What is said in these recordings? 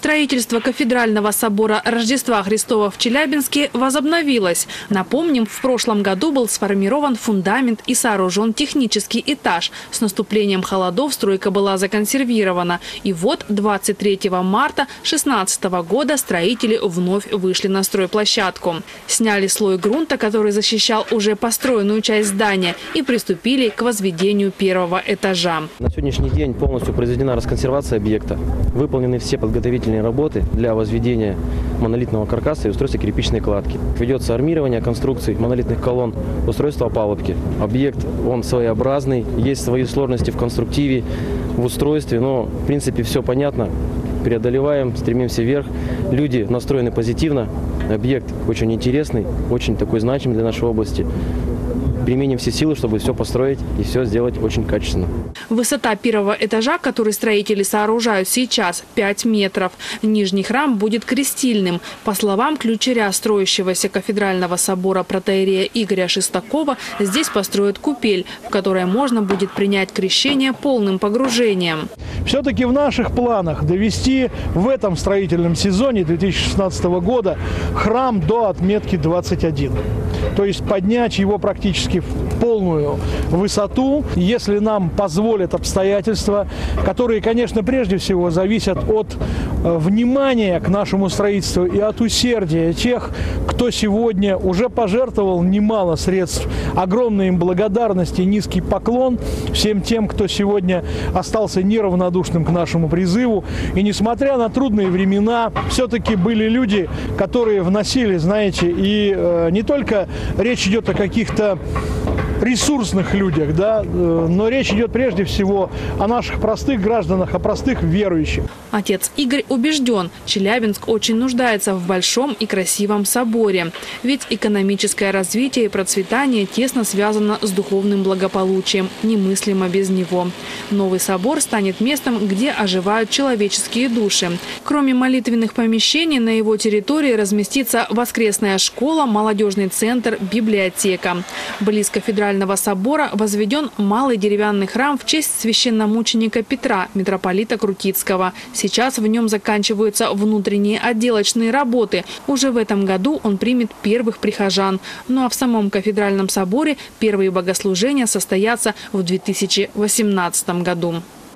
Строительство кафедрального собора Рождества Христова в Челябинске возобновилось. Напомним, в прошлом году был сформирован фундамент и сооружен технический этаж. С наступлением холодов стройка была законсервирована. И вот 23 марта 2016 года строители вновь вышли на стройплощадку. Сняли слой грунта, который защищал уже построенную часть здания, и приступили к возведению первого этажа. На сегодняшний день полностью произведена расконсервация объекта. Выполнены все подготовительные работы для возведения монолитного каркаса и устройства кирпичной кладки. Ведется армирование конструкций монолитных колонн, устройство опалубки. Объект, он своеобразный, есть свои сложности в конструктиве, в устройстве, но в принципе все понятно. Преодолеваем, стремимся вверх. Люди настроены позитивно. Объект очень интересный, очень такой значимый для нашей области. Применим все силы, чтобы все построить и все сделать очень качественно. Высота первого этажа, который строители сооружают сейчас, 5 метров. Нижний храм будет крестильным. По словам ключаря строящегося кафедрального собора протоиерея Игоря Шестакова, здесь построят купель, в которой можно будет принять крещение полным погружением. Все-таки в наших планах довести в этом строительном сезоне 2016 года храм до отметки 21. То есть поднять его практически в полную высоту, если нам позволят обстоятельства, которые, конечно, прежде всего зависят от внимания к нашему строительству и от усердия тех, кто сегодня уже пожертвовал немало средств. Огромная им благодарность и низкий поклон всем тем, кто сегодня остался неравнодушным к нашему призыву. И несмотря на трудные времена, все-таки были люди, которые вносили, знаете, и не только речь идет о каких-то ресурсных людях, да, но речь идет прежде всего о наших простых гражданах, о простых верующих. Отец Игорь убежден, Челябинск очень нуждается в большом и красивом соборе. Ведь экономическое развитие и процветание тесно связано с духовным благополучием, немыслимо без него. Новый собор станет местом, где оживают человеческие души. Кроме молитвенных помещений, на его территории разместится воскресная школа, молодежный центр, библиотека. Близ кафедрального собора возведен малый деревянный храм в честь священномученика Петра, митрополита Крутицкого. Сейчас в нем заканчиваются внутренние отделочные работы. Уже в этом году он примет первых прихожан. Ну а в самом кафедральном соборе первые богослужения состоятся в 2018 году.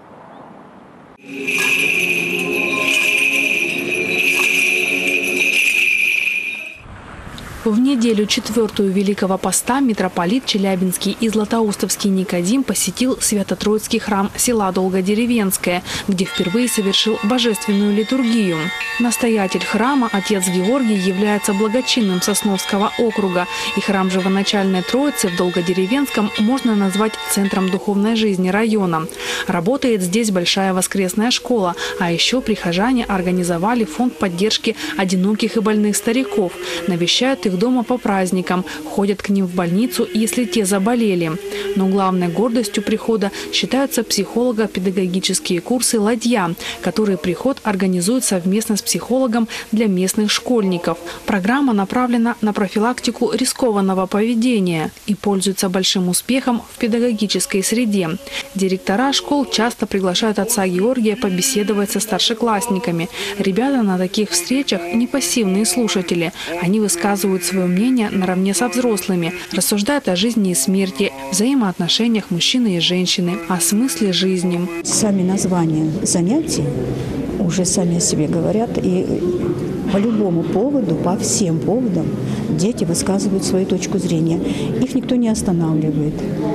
В неделю 4-ю Великого Поста митрополит Челябинский и Златоустовский Никодим посетил Свято-Троицкий храм села Долгодеревенское, где впервые совершил божественную литургию. Настоятель храма, отец Георгий, является благочинным Сосновского округа, и храм Живоначальной Троицы в Долгодеревенском можно назвать центром духовной жизни района. Работает здесь большая воскресная школа, а еще прихожане организовали фонд поддержки одиноких и больных стариков, навещают их дома по праздникам, ходят к ним в больницу, если те заболели. Но главной гордостью прихода считаются психолого-педагогические курсы «Ладья», которые приход организует совместно с психологом для местных школьников. Программа направлена на профилактику рискованного поведения и пользуется большим успехом в педагогической среде. Директора школ часто приглашают отца Георгия побеседовать со старшеклассниками. Ребята на таких встречах не пассивные слушатели. Они высказывают свое мнение наравне со взрослыми, рассуждают о жизни и смерти, взаимоотношениях мужчины и женщины, о смысле жизни. Сами названия занятий уже сами о себе говорят, и по любому поводу, по всем поводам дети высказывают свою точку зрения. Их никто не останавливает.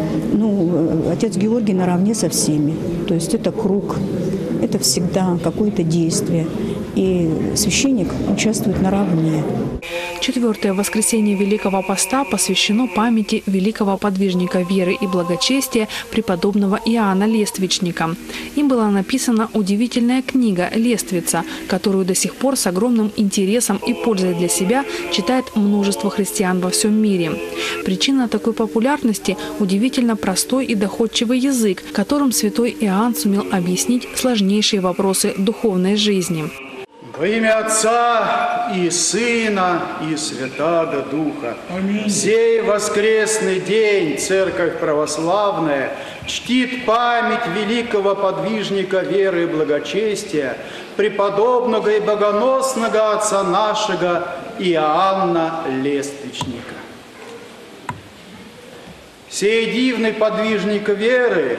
Ну, отец Георгий наравне со всеми. То есть это круг, это всегда какое-то действие. И священник участвует наравне. 4-е воскресенье Великого Поста посвящено памяти великого подвижника веры и благочестия преподобного Иоанна Лествичника. Им была написана удивительная книга «Лествица», которую до сих пор с огромным интересом и пользой для себя читает множество христиан во всем мире. Причина такой популярности – удивительно простой и доходчивый язык, которым святой Иоанн сумел объяснить сложнейшие вопросы духовной жизни. Во имя Отца и Сына и Святаго Духа. Аминь. Сей воскресный день Церковь Православная чтит память великого подвижника веры и благочестия, преподобного и богоносного отца нашего Иоанна Лествичника. Сей дивный подвижник веры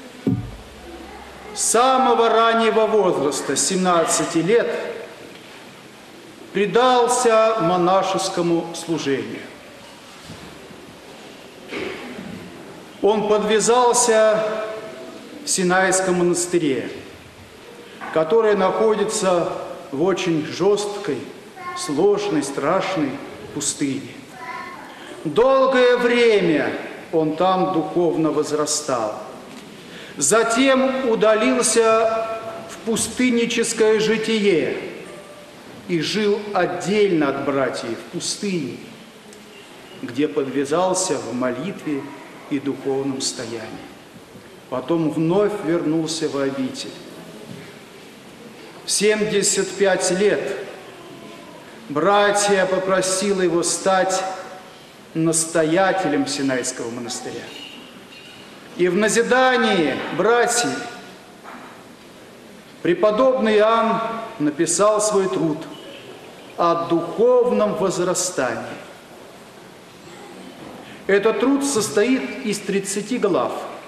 с самого раннего возраста, 17 лет, предался монашескому служению. Он подвязался в Синайском монастыре, который находится в очень жесткой, сложной, страшной пустыне. Долгое время он там духовно возрастал. Затем удалился в пустынническое житие и жил отдельно от братьев в пустыне, где подвязался в молитве и духовном стоянии. Потом вновь вернулся в обитель. В 75 лет братья попросили его стать настоятелем Синайского монастыря. И в назидании братьев преподобный Иоанн написал свой труд о духовном возрастании. Этот труд состоит из 30 глав.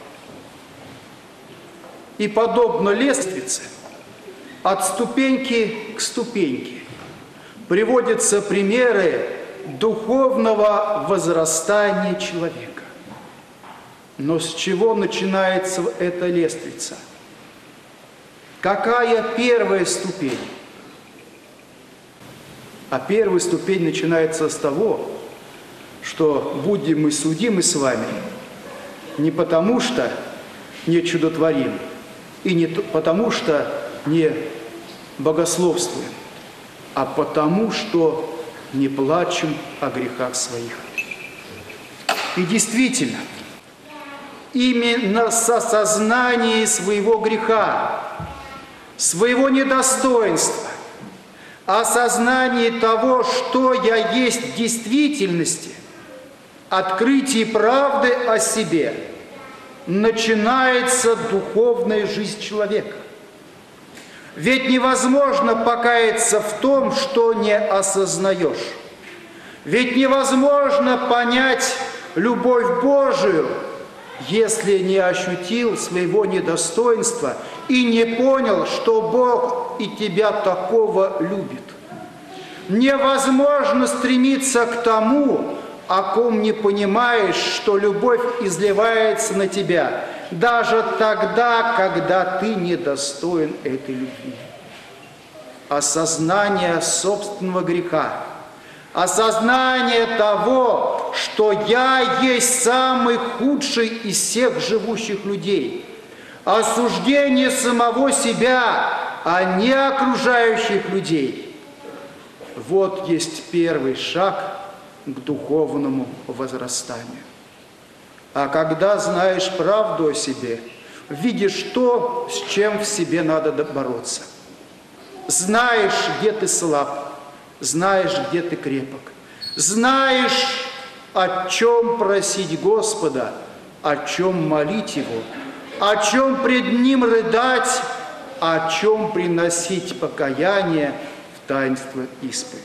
И подобно лестнице, от ступеньки к ступеньке приводятся примеры духовного возрастания человека. Но с чего начинается эта лестница? Какая первая ступень? А первая ступень начинается с того, что будем мы судимы с вами не потому, что не чудотворим, и не потому, что не богословствуем, а потому, что не плачем о грехах своих. И действительно, именно с осознанием своего греха, своего недостоинства, осознание того, что я есть в действительности, открытие правды о себе, начинается духовная жизнь человека. Ведь невозможно покаяться в том, что не осознаешь. Ведь невозможно понять любовь Божию, если не ощутил своего недостоинства и не понял, что Бог и тебя такого любит. Невозможно стремиться к тому, о ком не понимаешь, что любовь изливается на тебя, даже тогда, когда ты недостоин этой любви. Осознание собственного греха, осознание того, что я есть самый худший из всех живущих людей, осуждение самого себя, а не окружающих людей. Вот есть первый шаг к духовному возрастанию. А когда знаешь правду о себе, видишь то, с чем в себе надо бороться. Знаешь, где ты слаб, знаешь, где ты крепок, знаешь, о чем просить Господа, о чем молить Его, о чем пред Ним рыдать, о чем приносить покаяние в таинство исповеди.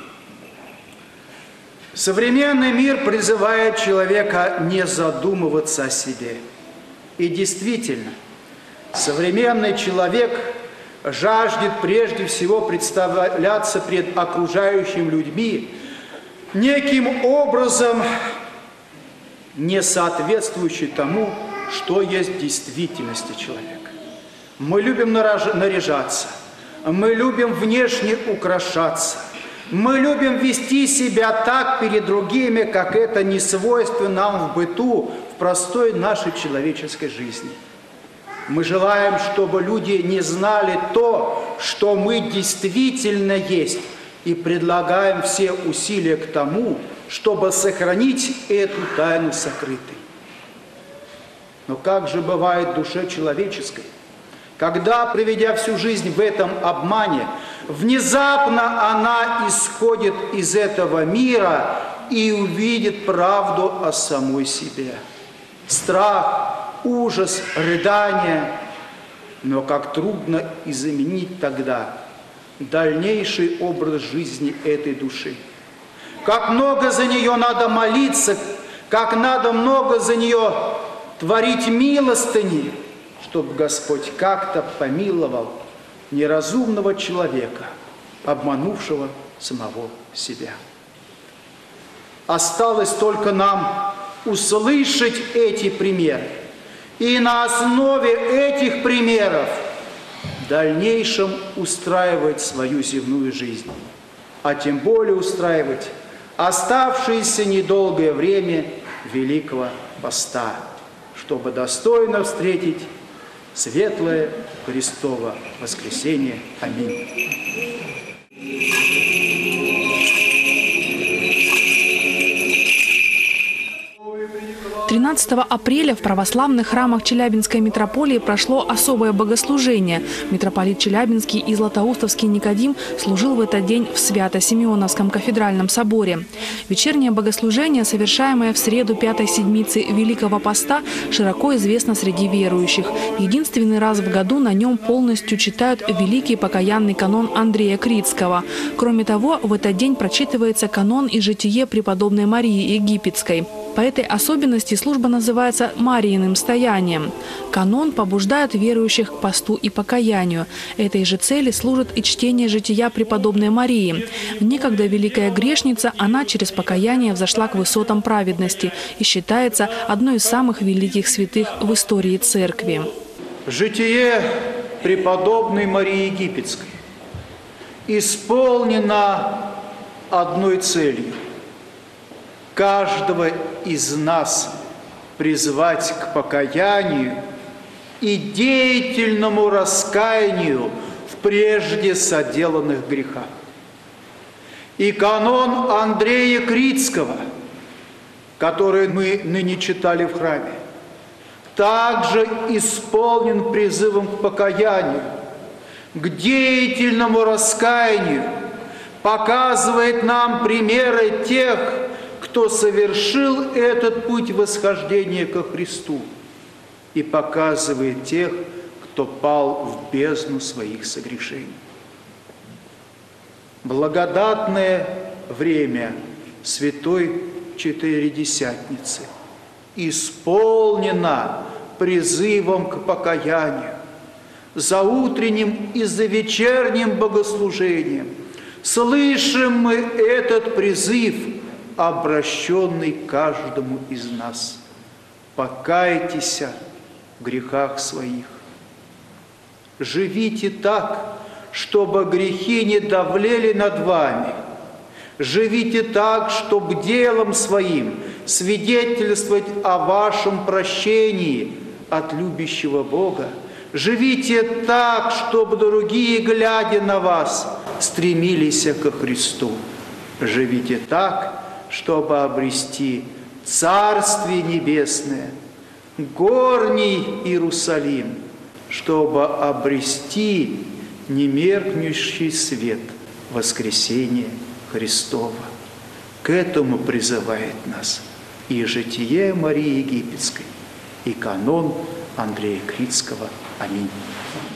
Современный мир призывает человека не задумываться о себе. И действительно, современный человек жаждет прежде всего представляться пред окружающими людьми неким образом, не соответствующий тому, что есть в действительности человека. Мы любим наряжаться, мы любим внешне украшаться, мы любим вести себя так перед другими, как это не свойственно нам в быту, в простой нашей человеческой жизни. Мы желаем, чтобы люди не знали то, что мы действительно есть, и предлагаем все усилия к тому, чтобы сохранить эту тайну сокрытой. Но как же бывает в душе человеческой, когда, проведя всю жизнь в этом обмане, внезапно она исходит из этого мира и увидит правду о самой себе. Страх, ужас, рыдание, Но как трудно изменить тогда дальнейший образ жизни этой души. Как много за нее надо молиться, как надо много за нее творить милостыни, чтобы Господь как-то помиловал неразумного человека, обманувшего самого себя. Осталось только нам услышать эти примеры и на основе этих примеров в дальнейшем устраивать свою земную жизнь, а тем более устраивать оставшееся недолгое время Великого Поста, чтобы достойно встретить светлое Христово воскресение. Аминь. 13 апреля в православных храмах Челябинской митрополии прошло особое богослужение. Митрополит Челябинский и Златоустовский Никодим служил в этот день в Свято-Симеоновском кафедральном соборе. Вечернее богослужение, совершаемое в среду 5-й седмицы Великого Поста, широко известно среди верующих. Единственный раз в году на нем полностью читают великий покаянный канон Андрея Критского. Кроме того, в этот день прочитывается канон и житие преподобной Марии Египетской. По этой особенности служба называется Марииным стоянием. Канон побуждает верующих к посту и покаянию. Этой же цели служит и чтение жития преподобной Марии. Некогда великая грешница, она через покаяние взошла к высотам праведности и считается одной из самых великих святых в истории Церкви. Житие преподобной Марии Египетской исполнено одной целью – каждого из нас призвать к покаянию и деятельному раскаянию в прежде соделанных грехах. И канон Андрея Критского, который мы ныне читали в храме, также исполнен призывом к покаянию, к деятельному раскаянию, показывает нам примеры тех, кто совершил этот путь восхождения ко Христу, и показывает тех, кто пал в бездну своих согрешений. Благодатное время Святой Четыредесятницы исполнено призывом к покаянию. За утренним и за вечерним богослужением слышим мы этот призыв, обращенный каждому из нас. Покайтесь в грехах своих. Живите так, чтобы грехи не давлели над вами. Живите так, чтобы делом своим свидетельствовать о вашем прощении от любящего Бога. Живите так, чтобы другие, глядя на вас, стремились ко Христу. Живите так, чтобы обрести Царствие Небесное, горний Иерусалим, чтобы обрести немеркнущий свет воскресения Христова. К этому призывает нас и житие Марии Египетской, и канон Андрея Критского. Аминь.